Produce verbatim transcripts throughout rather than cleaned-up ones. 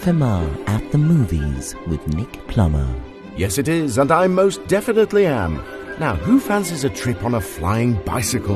F M R at the movies with Nick Plummer. Yes, it is, and I most definitely am. Now, who fancies a trip on a flying bicycle?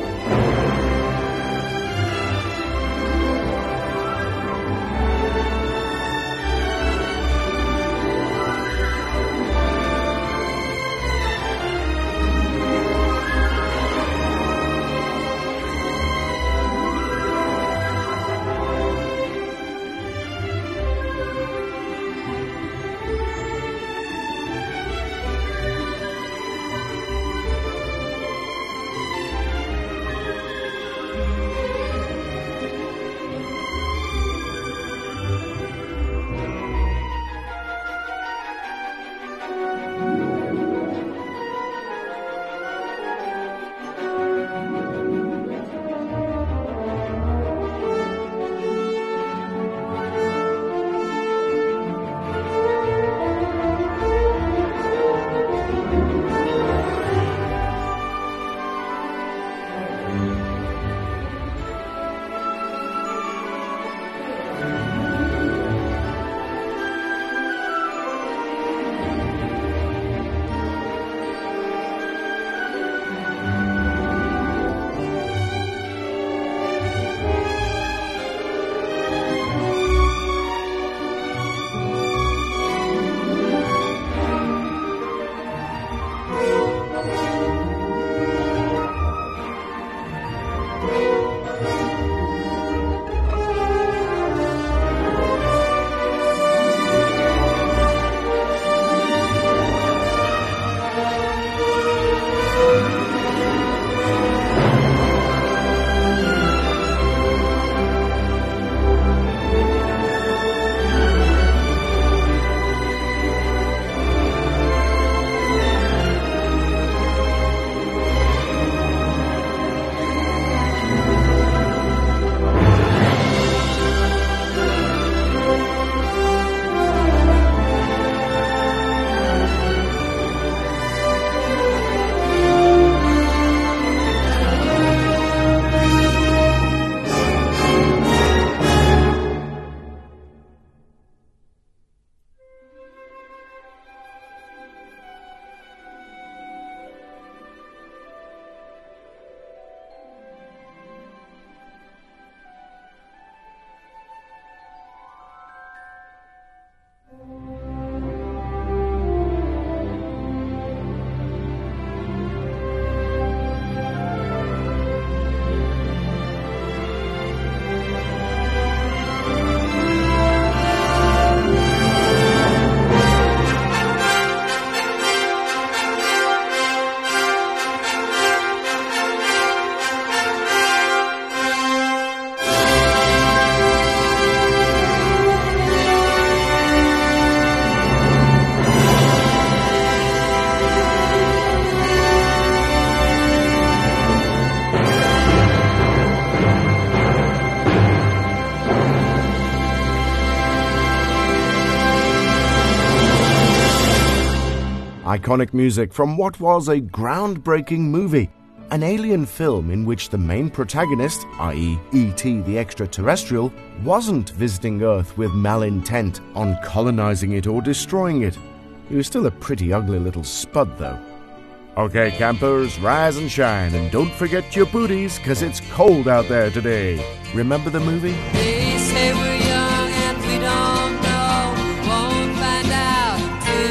Iconic music from what was a groundbreaking movie, an alien film in which the main protagonist, that is. E T the extraterrestrial, wasn't visiting Earth with malintent on colonizing it or destroying it. He was still a pretty ugly little spud, though. Okay, campers, rise and shine, and don't forget your booties, 'cause it's cold out there today. Remember the movie? They say we're young and we don't know, won't find out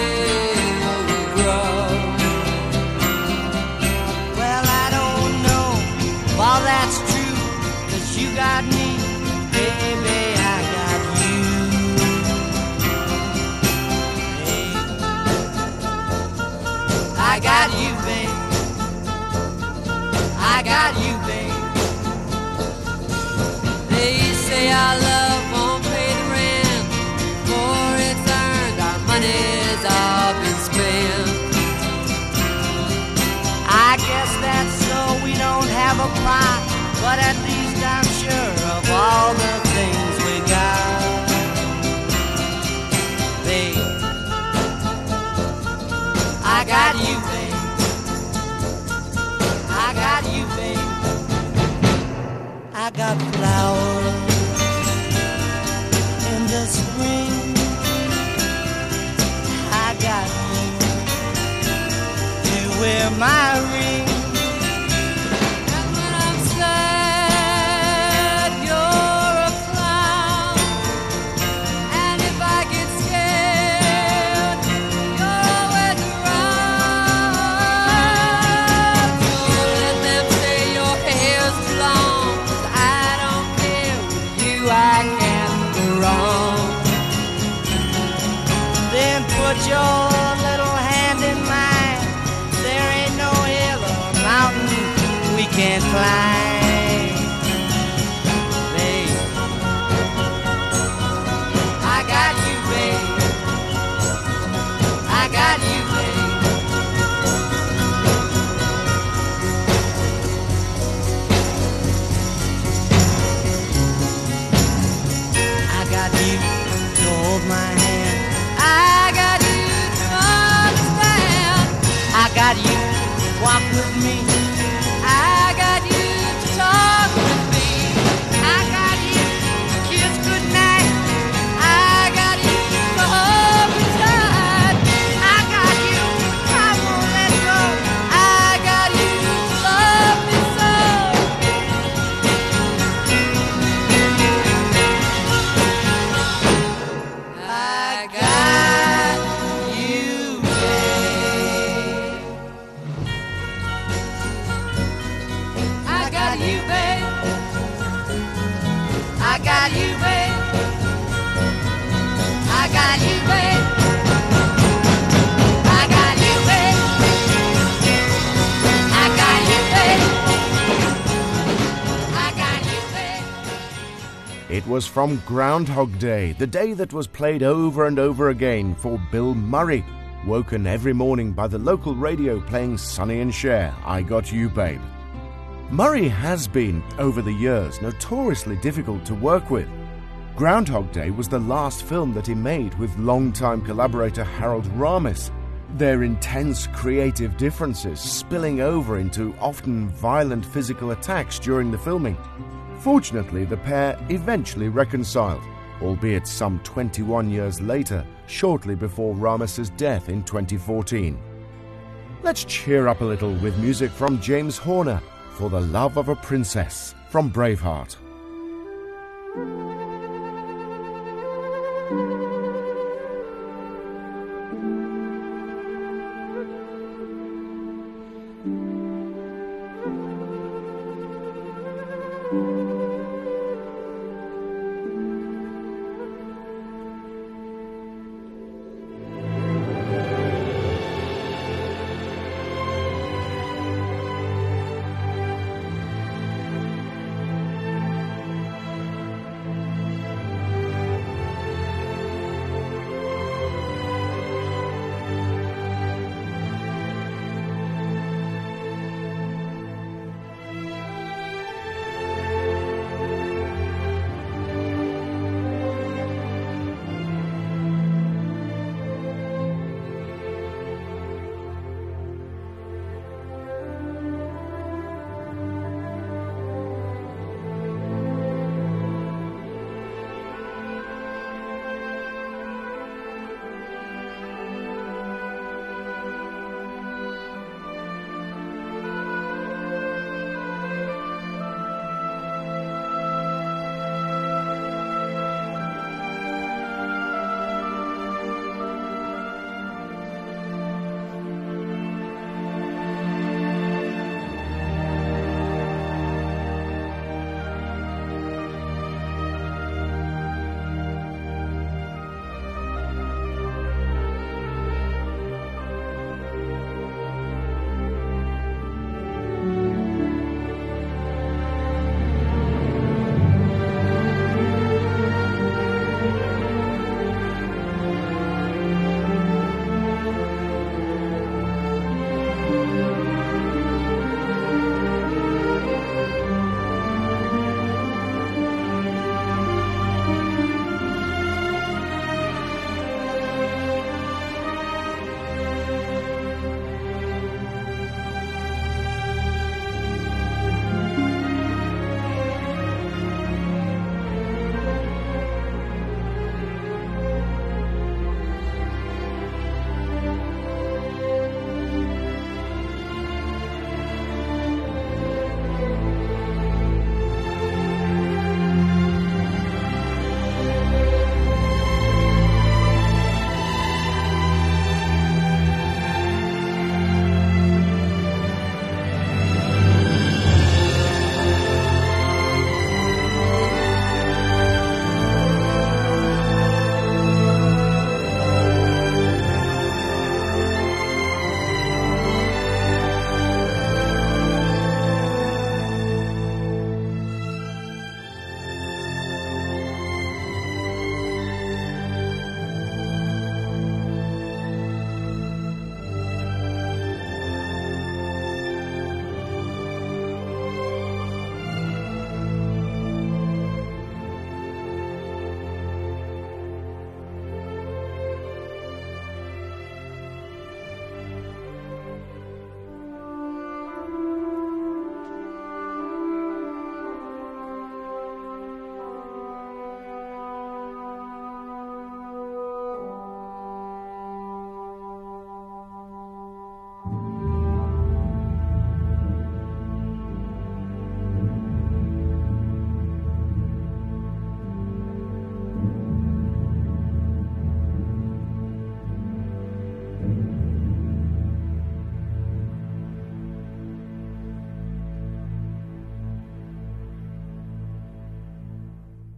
till we grow. Well, I don't know, well, that's true, 'cause you got me, baby, I got you. Hey, I got you, babe. I got you, babe. They say our love won't pay the rent, before it's earned, our money's all been spent. I guess that's so we don't have a plot, but at least I'm sure of all the things we got. Babe, I got you, babe. I got you, babe. I got flowers in the spring. wear my ring. And when I'm sad, you're a clown. And if I get scared, you're always around. Don't let them say your hair's too long, 'cause I don't care. With you I can't go wrong. Then put your little hand in mine. There ain't no hill or mountain we can't climb. Babe, I got you, babe. I got you, babe. I got you to hold my hand. I got you to understand. I got you to walk with me. I got you to talk with me. I got you to kiss goodnight. I got you to hold me tight. I got you to I won't let go. I got you to love me so. I got you, babe. I got you, babe. I got you, babe. I got you, babe. I got you, babe. I got you, babe. I got you, babe. It was from Groundhog Day, the day that was played over and over again for Bill Murray, woken every morning by the local radio playing Sonny and Cher, I Got You, Babe. Murray has been, over the years, notoriously difficult to work with. Groundhog Day was the last film that he made with longtime collaborator Harold Ramis, their intense creative differences spilling over into often violent physical attacks during the filming. Fortunately, the pair eventually reconciled, albeit some twenty-one years later, shortly before Ramis's death in twenty fourteen. Let's cheer up a little with music from James Horner for The Love of a Princess from Braveheart.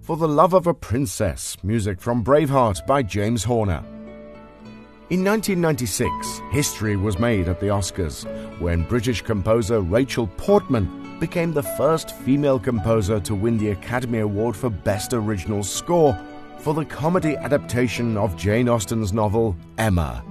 for The Love of a Princess, music from Braveheart by James Horner. In nineteen ninety-six, history was made at the Oscars when British composer Rachel Portman became the first female composer to win the Academy Award for Best Original Score for the comedy adaptation of Jane Austen's novel Emma.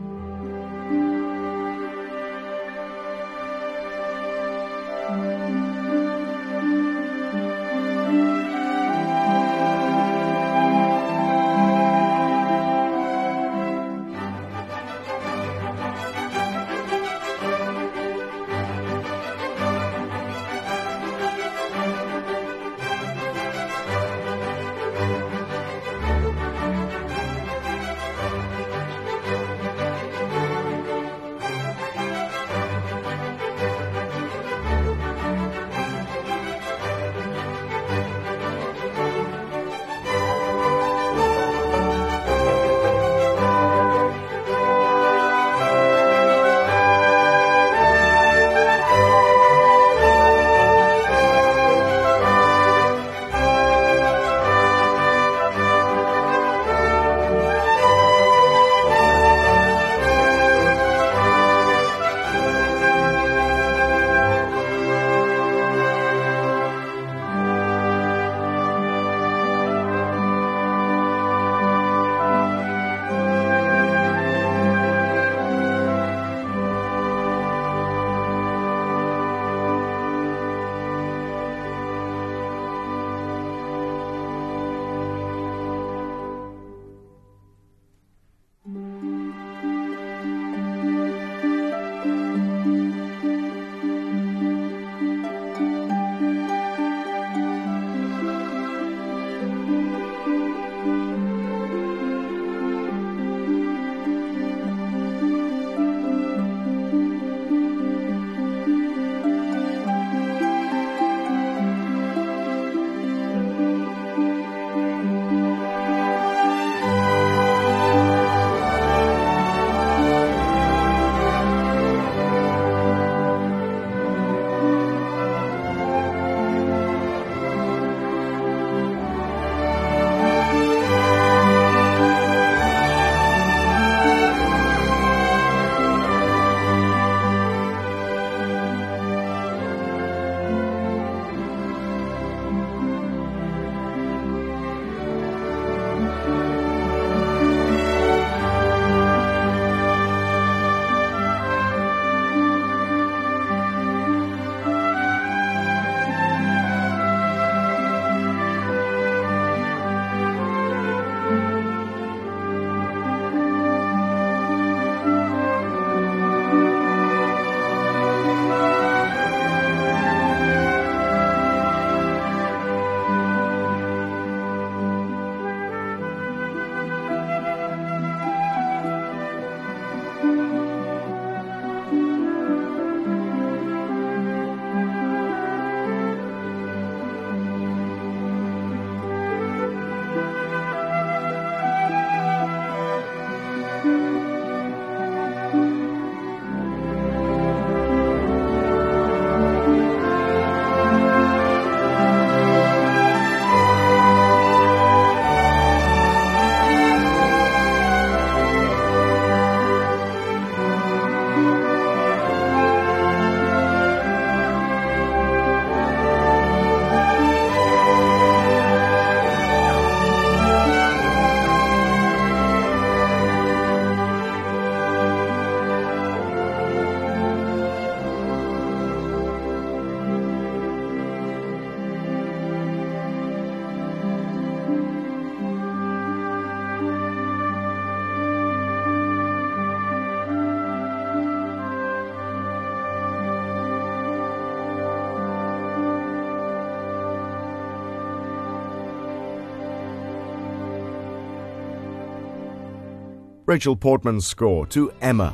Rachel Portman's score to Emma.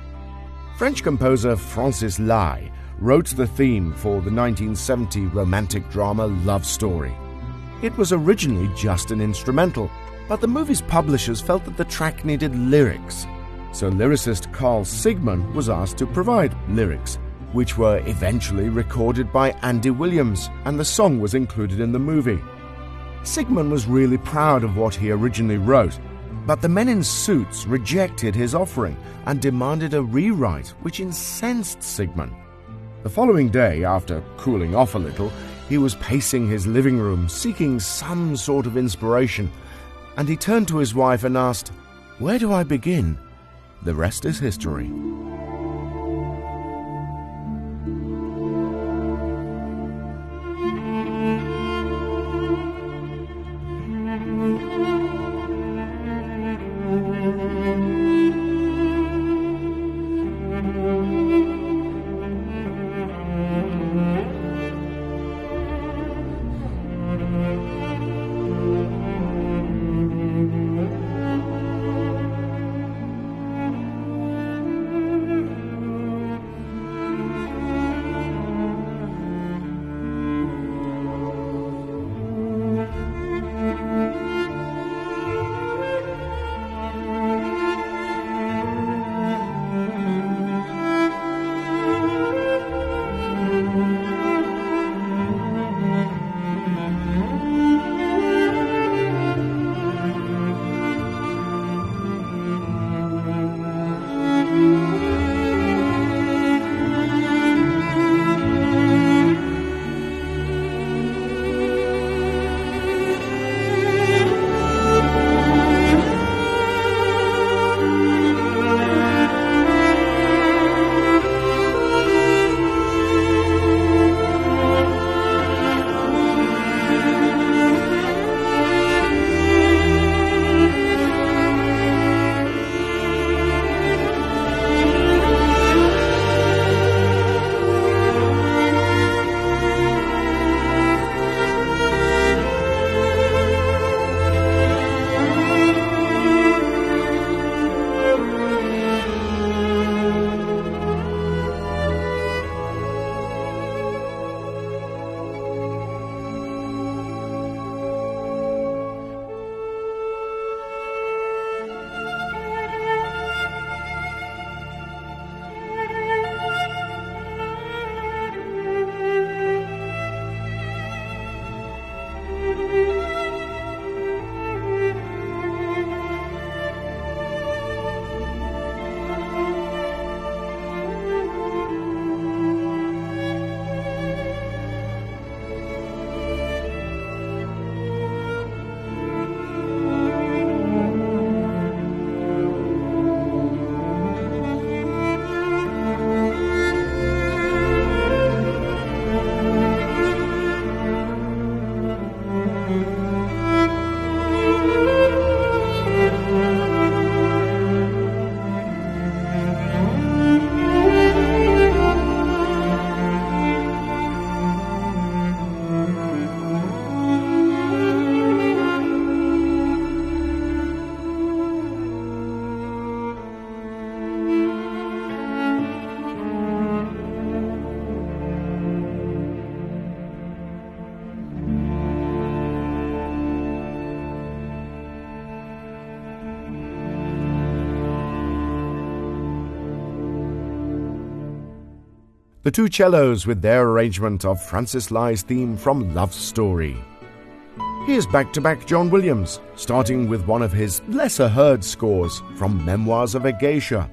French composer Francis Lai wrote the theme for the nineteen seventy romantic drama Love Story. It was originally just an instrumental, but the movie's publishers felt that the track needed lyrics, so lyricist Carl Sigman was asked to provide lyrics, which were eventually recorded by Andy Williams, and the song was included in the movie. Sigmund was really proud of what he originally wrote, but the men in suits rejected his offering and demanded a rewrite, which incensed Sigmund. The following day, after cooling off a little, he was pacing his living room, seeking some sort of inspiration, and he turned to his wife and asked, "Where do I begin?" The rest is history. The two cellos with their arrangement of Francis Lye's theme from Love Story. Here's back-to-back John Williams, starting with one of his lesser-heard scores from Memoirs of a Geisha.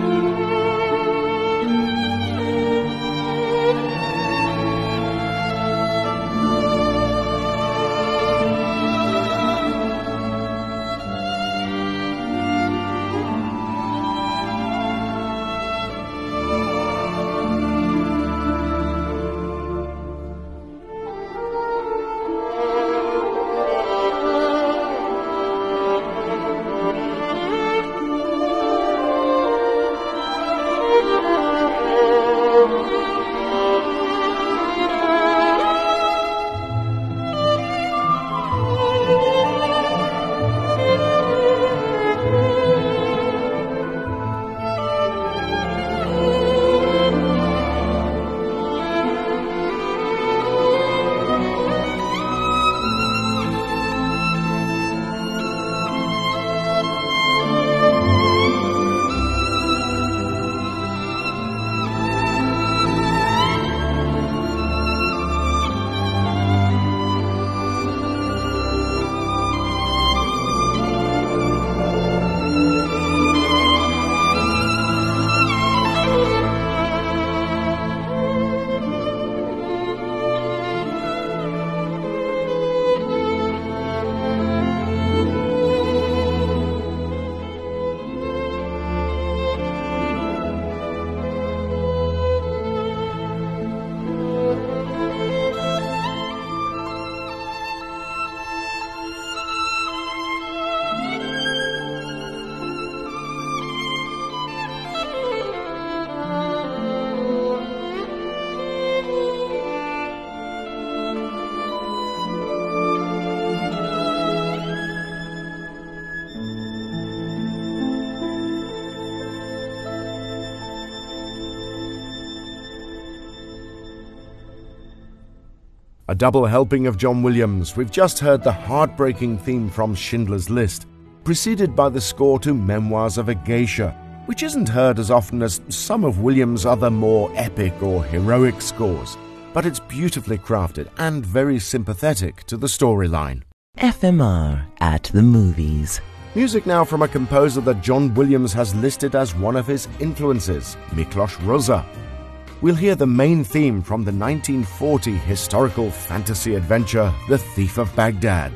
A double helping of John Williams. We've just heard the heartbreaking theme from Schindler's List, preceded by the score to Memoirs of a Geisha, which isn't heard as often as some of Williams' other more epic or heroic scores, but it's beautifully crafted and very sympathetic to the storyline. F M R at the movies. Music now from a composer that John Williams has listed as one of his influences, Miklos Rozsa. We'll hear the main theme from the nineteen forty historical fantasy adventure, The Thief of Baghdad.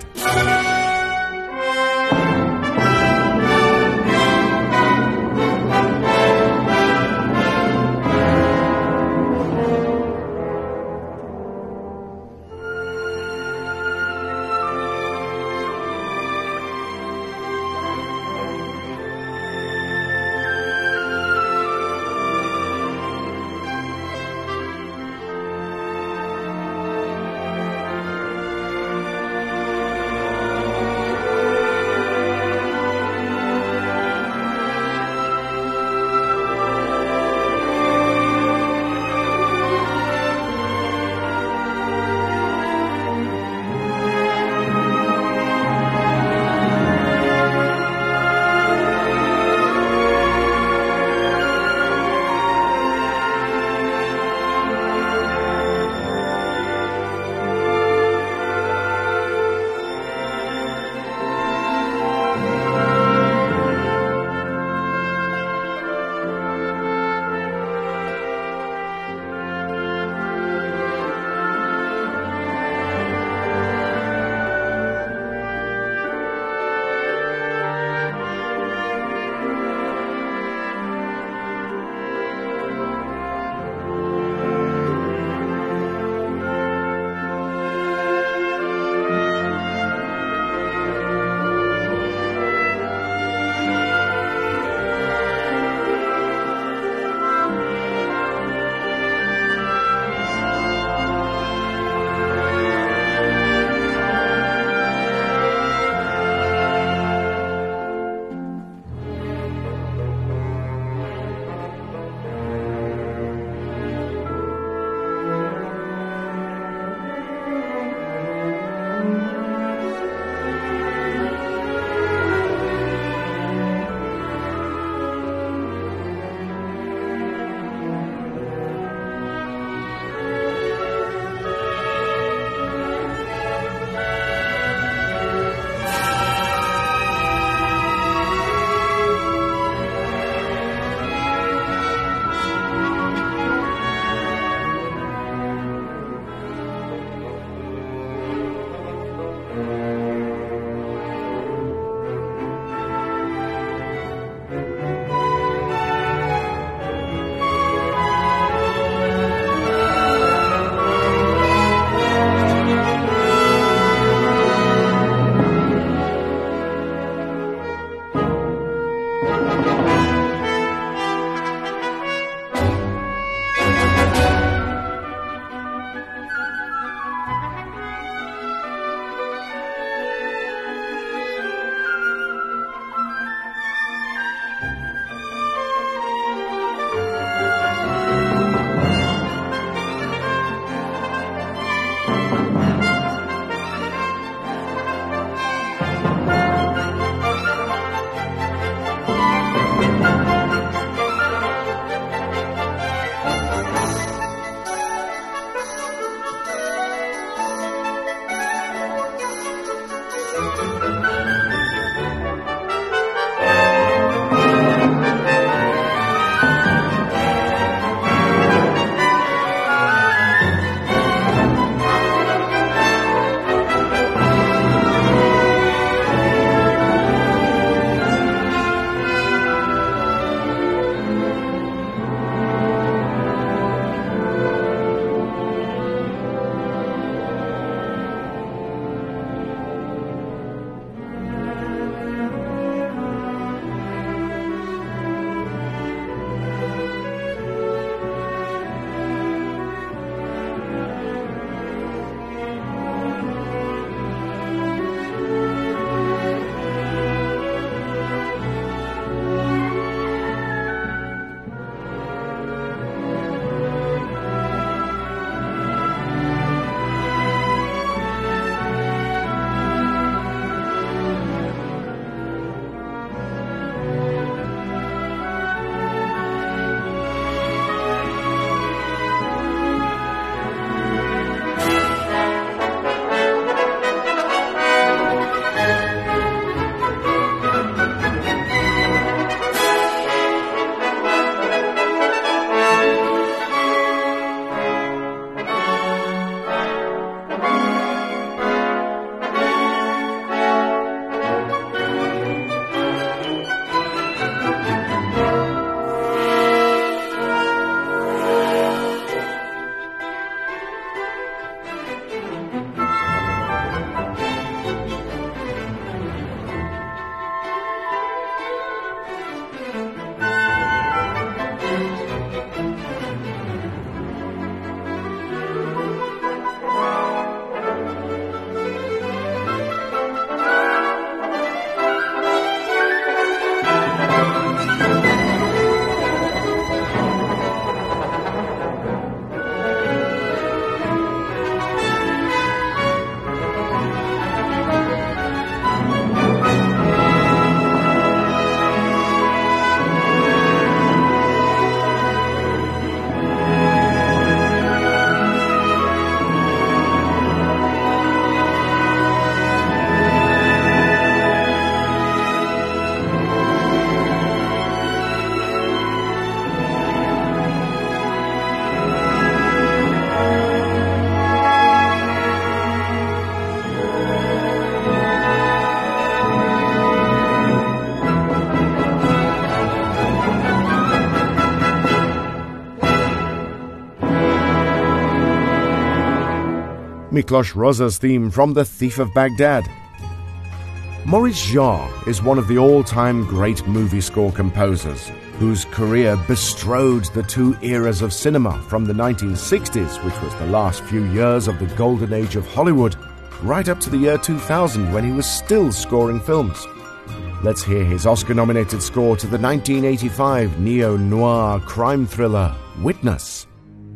Miklos Rozsa's theme from The Thief of Baghdad. Maurice Jarre is one of the all-time great movie score composers, whose career bestrode the two eras of cinema from the nineteen sixties, which was the last few years of the golden age of Hollywood, right up to the year two thousand when he was still scoring films. Let's hear his Oscar-nominated score to the nineteen eighty-five neo-noir crime thriller, Witness.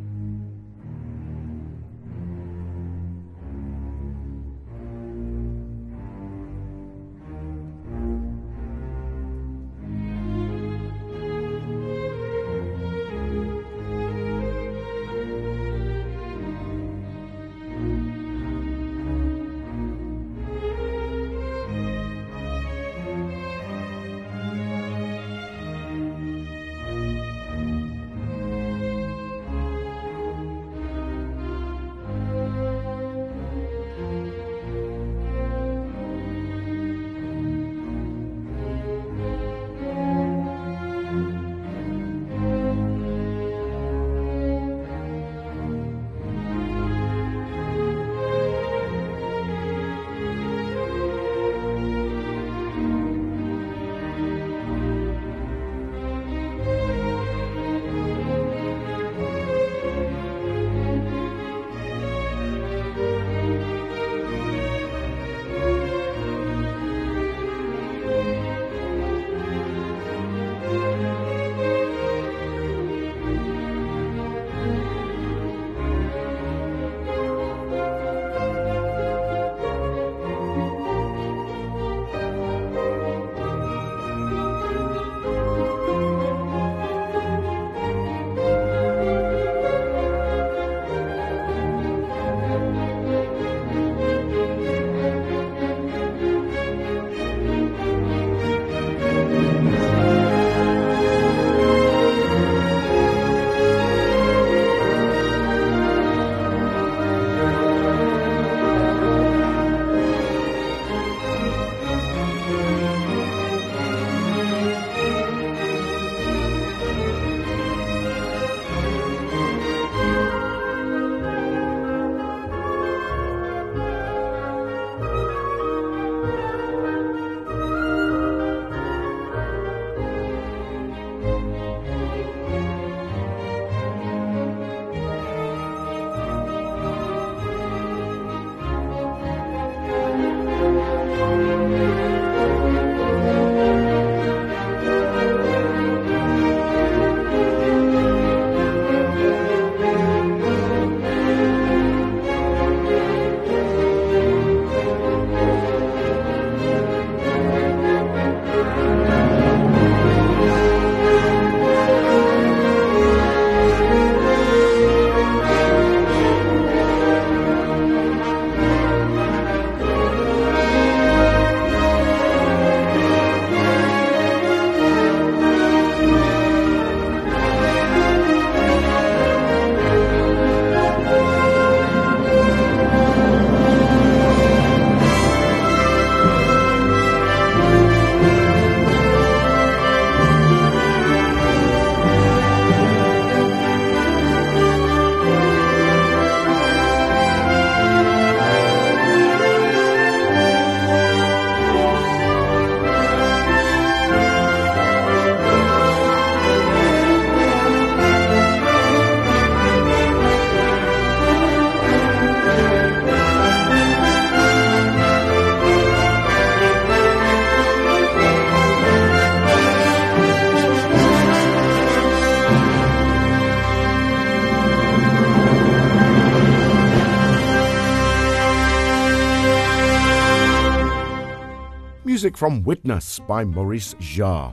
Music from Witness by Maurice Jarre.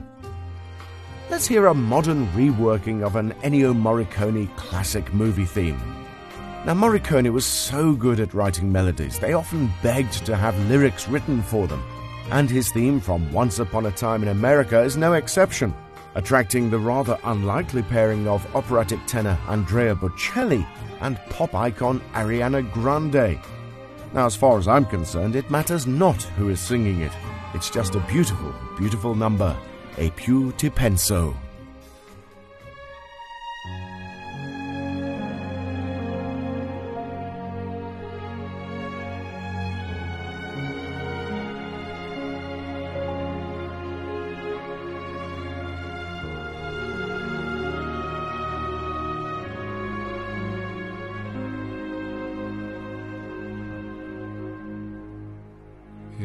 Let's hear a modern reworking of an Ennio Morricone classic movie theme. Now, Morricone was so good at writing melodies, they often begged to have lyrics written for them, and his theme from Once Upon a Time in America is no exception, attracting the rather unlikely pairing of operatic tenor Andrea Bocelli and pop icon Ariana Grande. Now, as far as I'm concerned, it matters not who is singing it. It's just a beautiful, beautiful number. E più ti penso.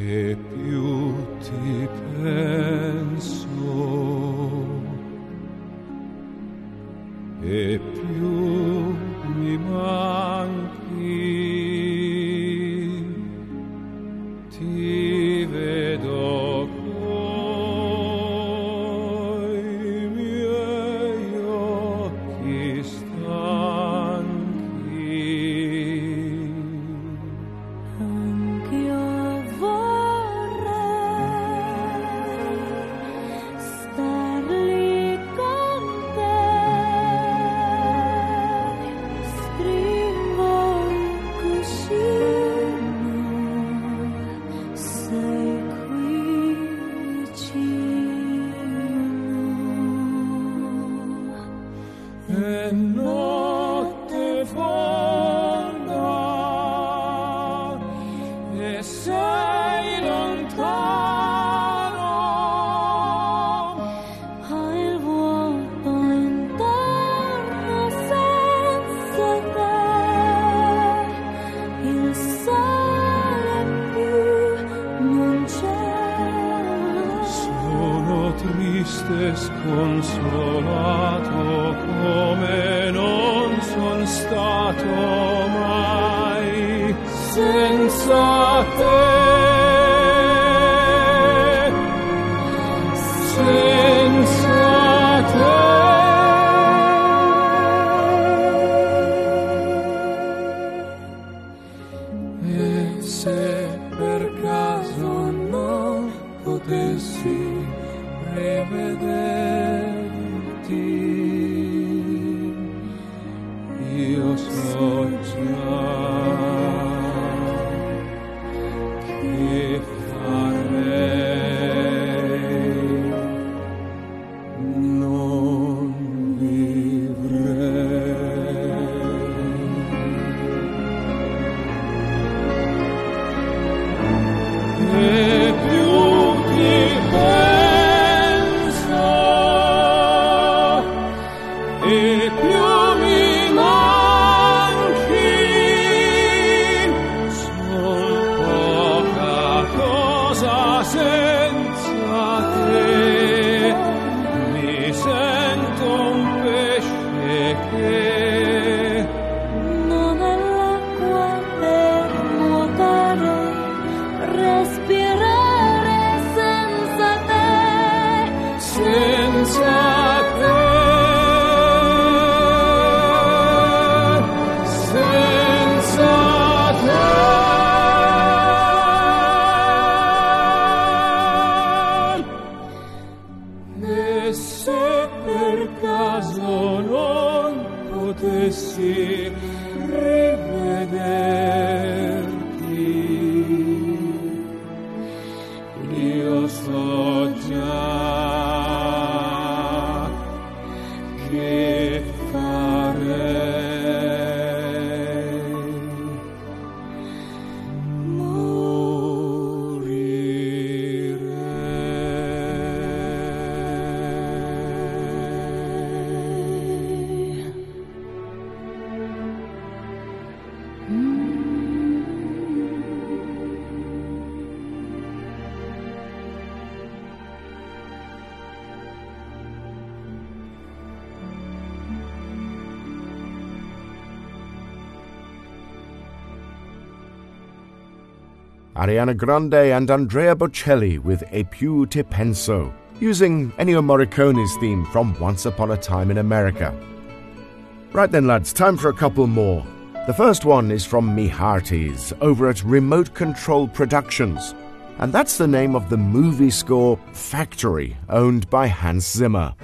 e più ti penso e più mi manchi, ti vedo coi miei occhi stanchi. Anch'io vorrei star lì con te, stringo il cuscino, sei qui vicino. E notte fonda e sei lontano, Ho il vuoto intorno senza te, il sole più non c'è. sono triste e sconsolato come non son stato mai senza te, senza te. E se per caso non potessi rivederti, io so già che farei, non vivrei. E più ti penso e più mi manchi, son poca cosa senza te, mi sento un pesce che Non è l'acqua per nuotare, respirare senza te, senza te, senza te. E se per caso non potessi rivederti, io so già che farei, morirei. Ariana Grande and Andrea Bocelli with E più ti penso, using Ennio Morricone's theme from Once Upon a Time in America. Right then, lads, time for a couple more. The first one is from Me Hearties over at Remote Control Productions, and that's the name of the movie score Factory, owned by Hans Zimmer.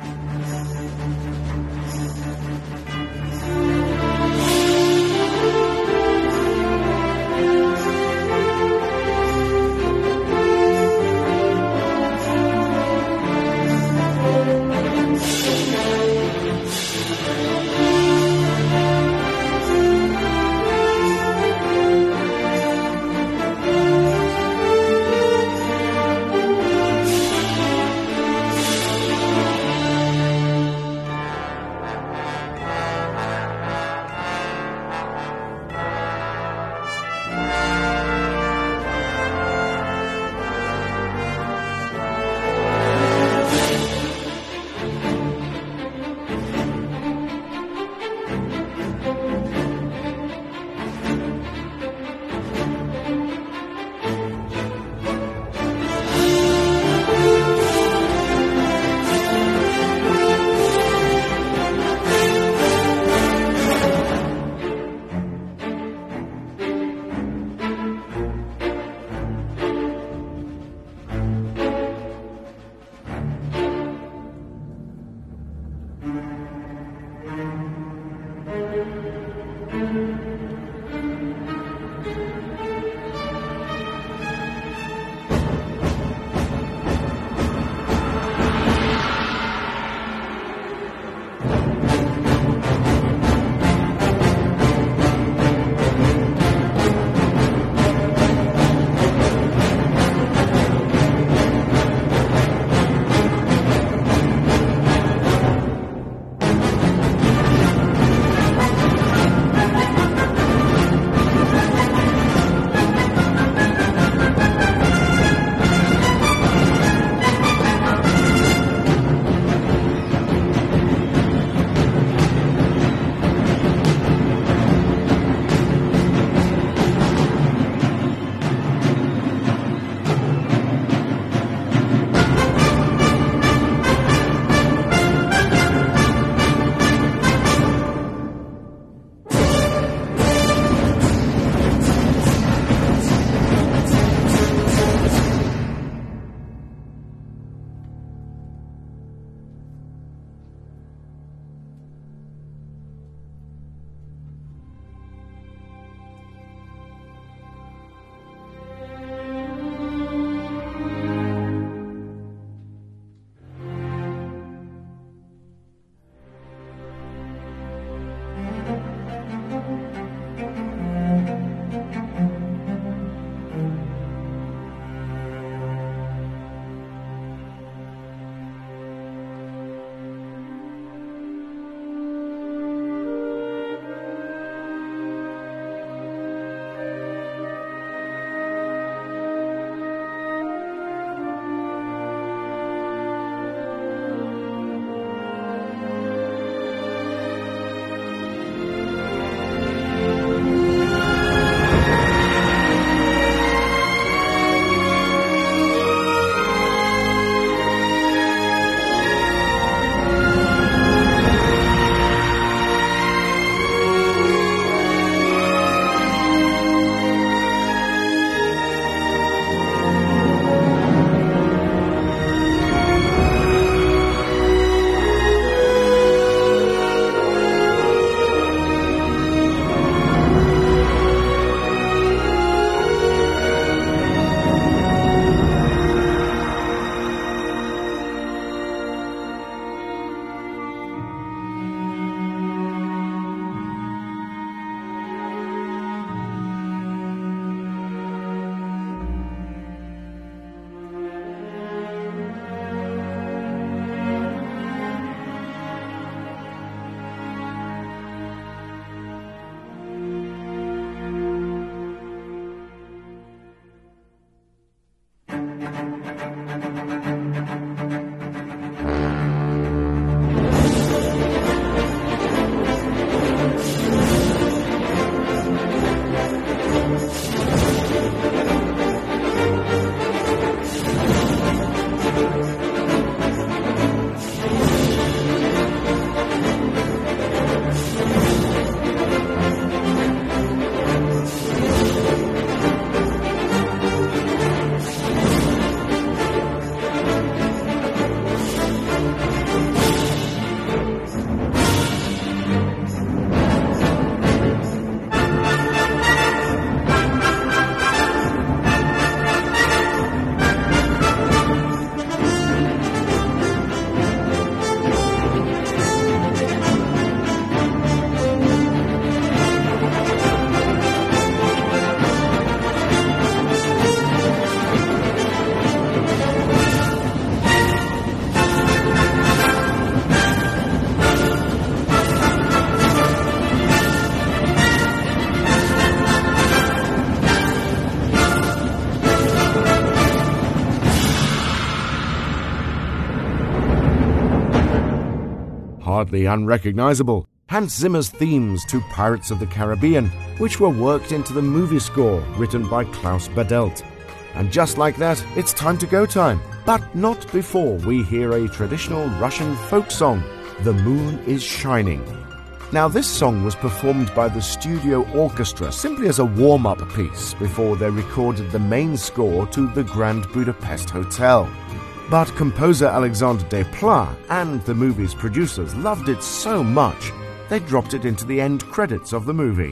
hardly unrecognizable, Hans Zimmer's themes to Pirates of the Caribbean, which were worked into the movie score written by Klaus Badelt. And just like that, it's time to go time, but not before we hear a traditional Russian folk song, The Moon is Shining. Now, this song was performed by the studio orchestra simply as a warm-up piece before they recorded the main score to the Grand Budapest Hotel. But composer Alexandre Desplat and the movie's producers loved it so much, they dropped it into the end credits of the movie.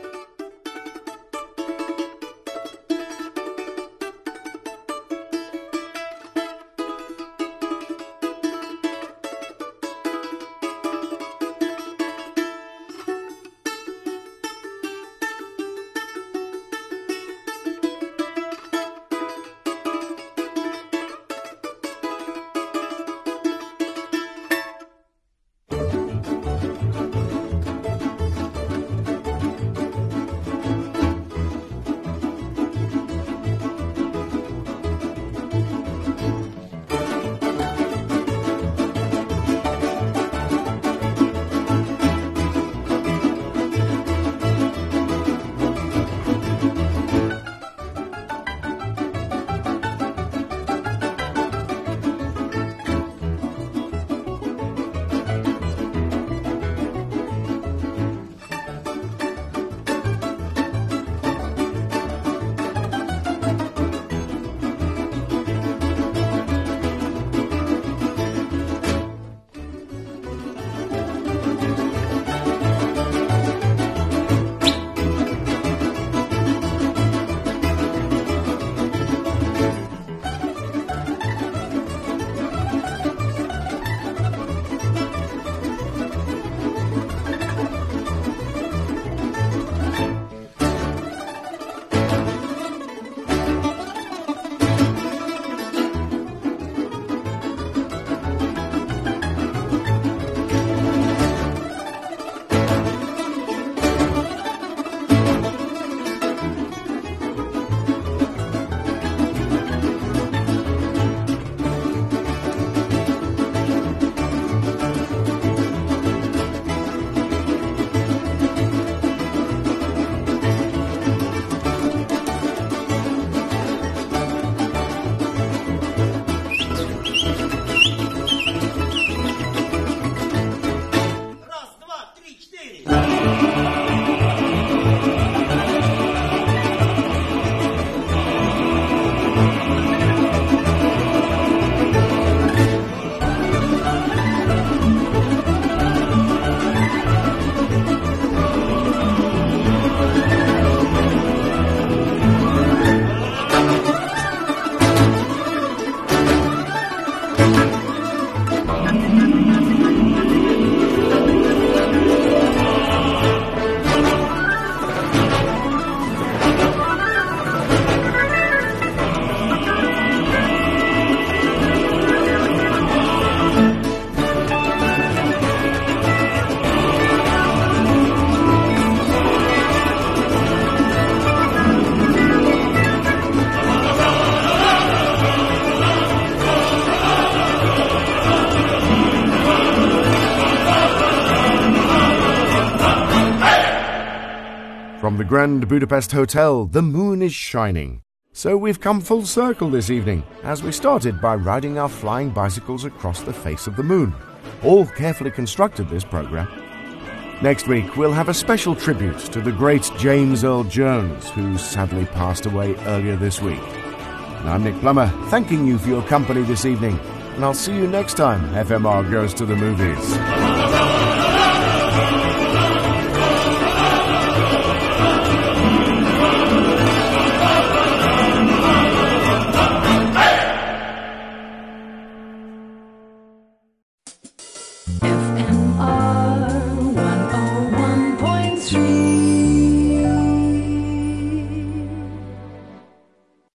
From the Grand Budapest Hotel, The Moon is Shining. So we've come full circle this evening, as we started by riding our flying bicycles across the face of the moon. All carefully constructed, this program. Next week, we'll have a special tribute to the great James Earl Jones, who sadly passed away earlier this week. And I'm Nick Plummer, thanking you for your company this evening, and I'll see you next time F M R Goes to the Movies.